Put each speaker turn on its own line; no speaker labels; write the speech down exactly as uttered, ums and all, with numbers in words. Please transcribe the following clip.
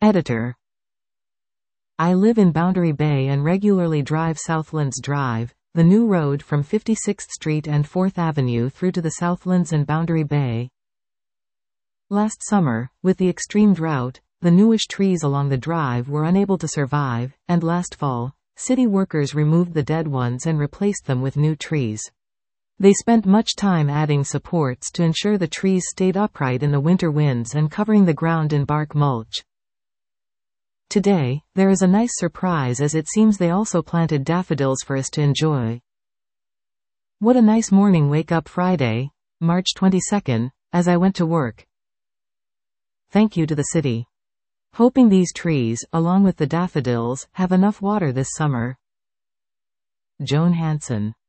Editor. I live in Boundary Bay and regularly drive Southlands Drive, the new road from fifty-sixth Street and fourth Avenue through to the Southlands and Boundary Bay. Last summer, with the extreme drought, the newish trees along the drive were unable to survive, and last fall, city workers removed the dead ones and replaced them with new trees. They spent much time adding supports to ensure the trees stayed upright in the winter winds and covering the ground in bark mulch. Today, there is a nice surprise as it seems they also planted daffodils for us to enjoy. What a nice morning wake up Friday, March twenty-second, as I went to work. Thank you to the city. Hoping these trees, along with the daffodils, have enough water this summer. Joan Hanson.